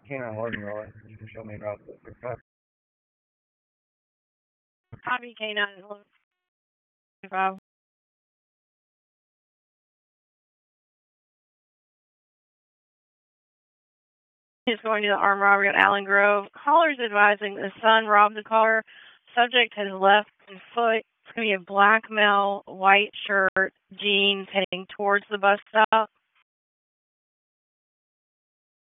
Canine Loading Roller. You can show me about the pickup. Copy K9 5. He's going to the armed robbery at Allen Grove. Caller's advising the son robbed the car. Subject has left on foot. It's going to be a black male, white shirt, jeans, heading towards the bus stop.